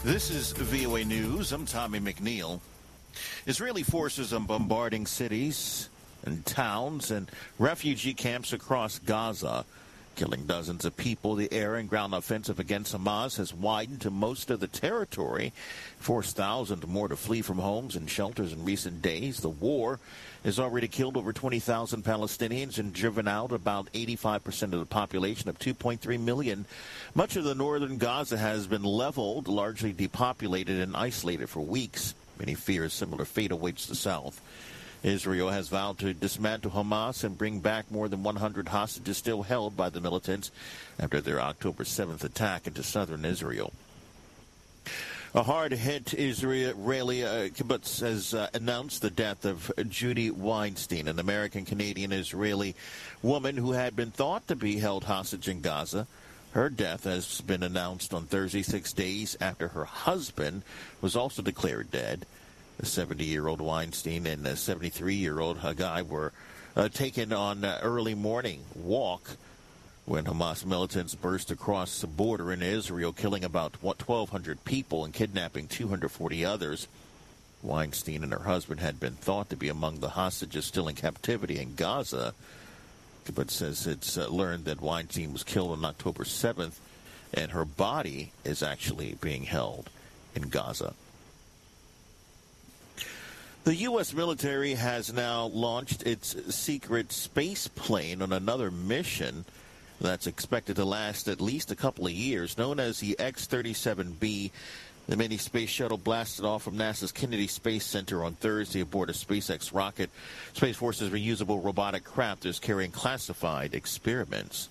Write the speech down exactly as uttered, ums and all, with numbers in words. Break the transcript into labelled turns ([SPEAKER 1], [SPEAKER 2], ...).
[SPEAKER 1] This is V O A News. I'm Tommy McNeil. Israeli forces are bombarding cities and towns and refugee camps across Gaza, killing dozens of people. The air and ground offensive against Hamas has widened to most of the territory, forced thousands more to flee from homes and shelters in recent days. The war has already killed over twenty thousand Palestinians and driven out about eighty-five percent of the population of two point three million. Much of the northern Gaza has been leveled, largely depopulated and isolated for weeks. Many fear a similar fate awaits the south. Israel has vowed to dismantle Hamas and bring back more than one hundred hostages still held by the militants after their October seventh attack into southern Israel. A hard-hit Israeli uh, kibbutz has uh, announced the death of Judy Weinstein, an American-Canadian-Israeli woman who had been thought to be held hostage in Gaza. Her death has been announced on Thursday, six days after her husband was also declared dead. The seventy-year-old Weinstein and the seventy-three-year-old Haggai were uh, taken on an early morning walk when Hamas militants burst across the border in Israel, killing about twelve hundred people and kidnapping two hundred forty others. Weinstein and her husband had been thought to be among the hostages still in captivity in Gaza, but says it's uh, learned that Weinstein was killed on October seventh, and her body is actually being held in Gaza. The U S military has now launched its secret space plane on another mission that's expected to last at least a couple of years, known as the X thirty-seven B. The mini space shuttle blasted off from NASA's Kennedy Space Center on Thursday aboard a SpaceX rocket. Space Force's reusable robotic craft is carrying classified experiments.